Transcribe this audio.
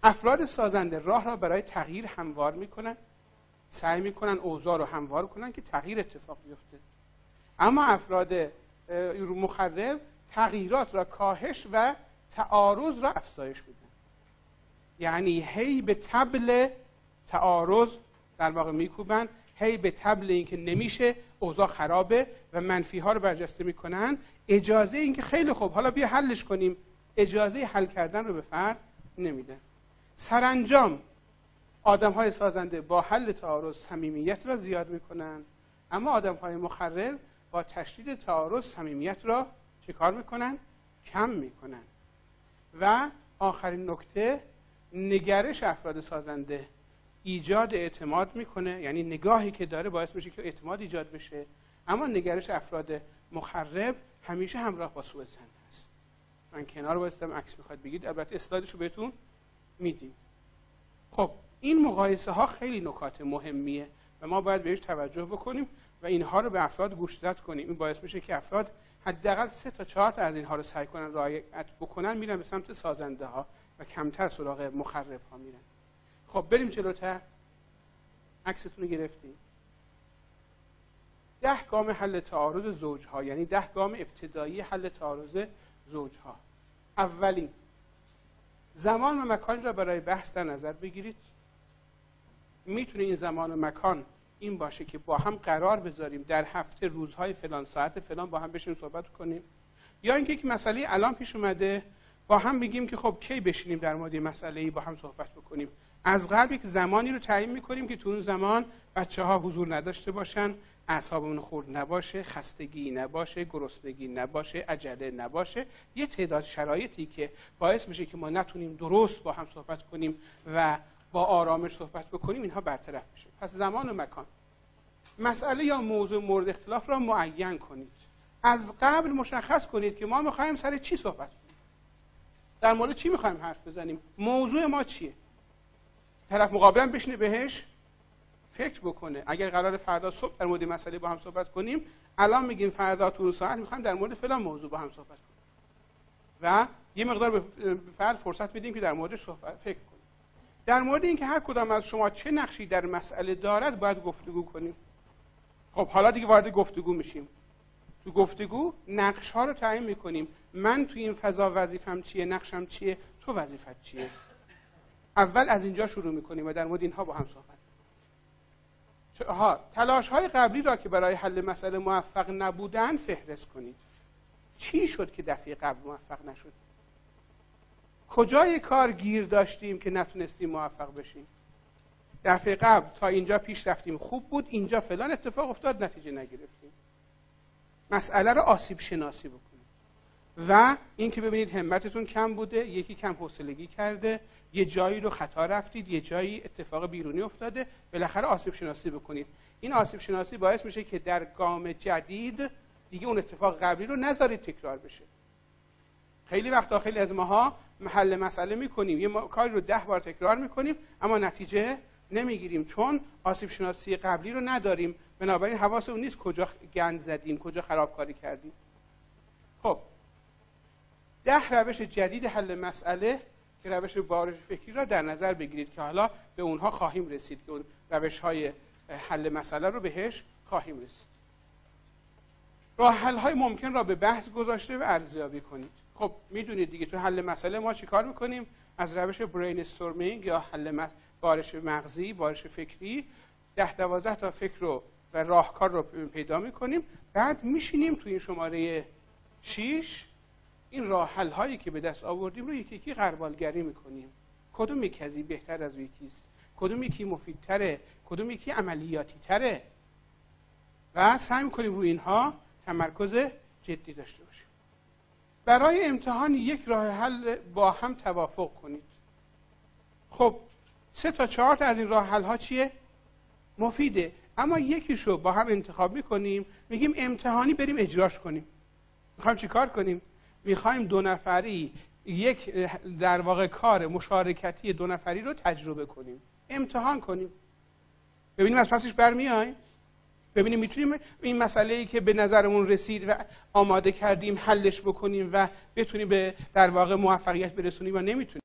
افراد سازنده راه را برای تغییر هموار میکنن، سعی میکنن اوضاع رو هموار کنن که تغییر اتفاق بیفته. اما افراد مخرب تغییرات را کاهش و تعارض را افزایش میدن. یعنی هی به طبل تعارض در واقع میکوبن، هی به طبل اینکه نمیشه، اوضاع خرابه و منفی ها رو برجسته میکنن. اجازه اینکه خیلی خوب حالا بیا حلش کنیم، اجازه حل کردن رو به فرد نمیدن. سرانجام آدم‌های سازنده با حل تعارض صمیمیت را زیاد میکنن، اما آدم‌های مخرب با تشدید تعارض صمیمیت را چه کار میکنن؟ کم میکنن. و آخرین نکته، نگرش افراد سازنده ایجاد اعتماد میکنه، یعنی نگاهی که داره باعث میشه که اعتماد ایجاد بشه، اما نگرش افراد مخرب همیشه همراه با سوء ظن است. من کنار وایسادم، عکس میخواد بگید، البته اسلایدش رو بهتون میدیم. خب این مقایسه ها خیلی نکات مهمیه و ما باید بهش توجه بکنیم و اینها رو به افراد گوشزد کنیم. این باعث میشه که افراد حداقل 3 تا 4 تا از اینها رو سعی کنن رعایت بکنن، میرن به سمت سازنده ها و کمتر سراغ مخرب ها میرن. خب بریم جلوتر. عکستون رو گرفتیم. 10 گام حل تعارض زوجها، یعنی 10 گام ابتدایی حل تعارض زوجها. اولین، زمان و مکان را برای بحث در نظر بگیرید. میتونه این زمان و مکان این باشه که با هم قرار بذاریم در هفته روزهای فلان ساعت فلان با هم بشینیم صحبت کنیم، یا اینکه یک مسئله الان پیش اومده با هم بگیم که خب کی بشینیم در مورد مسئله‌ای با هم صحبت بکنیم. از قبل یک زمانی رو تعیین می‌کنیم که تو اون زمان بچه‌ها حضور نداشته باشن، اعصابمون خورد نباشه، خستگی نباشه، گرسنگی نباشه، عجله نباشه، یه تعداد شرایطی که باعث میشه که ما نتونیم درست با هم صحبت کنیم و با آرامش صحبت بکنیم، اینها برطرف میشه. پس زمان و مکان. مسئله یا موضوع مورد اختلاف را معین کنید. از قبل مشخص کنید که ما می‌خوایم سر چی صحبت کنیم. در مورد چی می‌خوایم حرف بزنیم؟ موضوع ما چیه؟ طرف مقابلم بشینه بهش فکر بکنه. اگر قرار فردا صبح در مورد مسئله با هم صحبت کنیم، الان میگیم فردا تو ساعت می‌خوایم در مورد فلان موضوع با هم صحبت کنیم. و یه مقدار به فرد فرصت میدیم که در موردش صحبت فکر کنه. در مورد اینکه هر کدام از شما چه نقشی در مسئله دارد باید گفتگو کنیم. خب حالا دیگه وارد گفتگو میشیم. تو گفتگو نقش ها رو تعیین میکنیم. من تو این فضا وظیفم چیه، نقشم چیه، تو وظیفت چیه. اول از اینجا شروع میکنیم و در مورد اینها با هم صحبت. تلاش های قبلی را که برای حل مسئله موفق نبودن فهرست کنید. چی شد که دفعه قبل موفق نشد؟ کجای کار گیر داشتیم که نتونستیم موفق بشیم؟ دفعه قبل تا اینجا پیش رفتیم خوب بود، اینجا فلان اتفاق افتاد نتیجه نگرفتیم. مسئله رو آسیب شناسی بکنید و اینکه ببینید همتتون کم بوده، یکی کم حوصلگی کرده، یه جایی رو خطا رفتید، یه جایی اتفاق بیرونی افتاده، بالاخره آسیب شناسی بکنید. این آسیب شناسی باعث میشه که در گام جدید دیگه اون اتفاق قبلی رو نذارید تکرار بشه. خیلی وقتا خیلی از ماها حل مسئله میکنیم، یه کاری رو 10 بار تکرار میکنیم اما نتیجه نمیگیریم چون آسیب شناسی قبلی رو نداریم. بنابراین حواسمون نیست کجا گند زدیم، کجا خرابکاری کردیم. خب 10 روش جدید حل مسئله که روش بارش فکری را در نظر بگیرید که حالا به اونها خواهیم رسید، که اون روش‌های حل مسئله رو بهش خواهیم رسید. راه حل‌های ممکن را به بحث گذاشته و ارزیابی کنید. خب میدونید دیگه تو حل مسئله ما چی کار میکنیم؟ از روش برین استورمینگ یا حل بارش مغزی، بارش فکری 10-12 تا فکر رو و راهکار رو پیدا میکنیم. بعد میشینیم تو این شماره 6 این راه حل هایی که به دست آوردیم رو یکی یکی غربالگری میکنیم. کدوم یکی بهتر از یکیست؟ کدوم یکی مفیدتره؟ کدوم یکی عملیاتی تره؟ و سعی میکنیم روی اینها تمرکز جدی داشته باشیم. برای امتحان یک راه حل با هم توافق کنید. خب 3 تا 4 تا از این راه حل ها چیه؟ مفیده، اما یکیشو با هم انتخاب میکنیم، میگیم امتحانی بریم اجراش کنیم. میخوایم چی کار کنیم؟ میخوایم 2 نفری یک در واقع کار مشارکتی 2 نفری رو تجربه کنیم، امتحان کنیم، ببینیم از پسش برمیایم، ببینیم میتونیم این مسئله‌ای که به نظرمون رسید و آماده کردیم حلش بکنیم و بتونیم به در واقع موفقیت برسونیم یا نمیتونیم.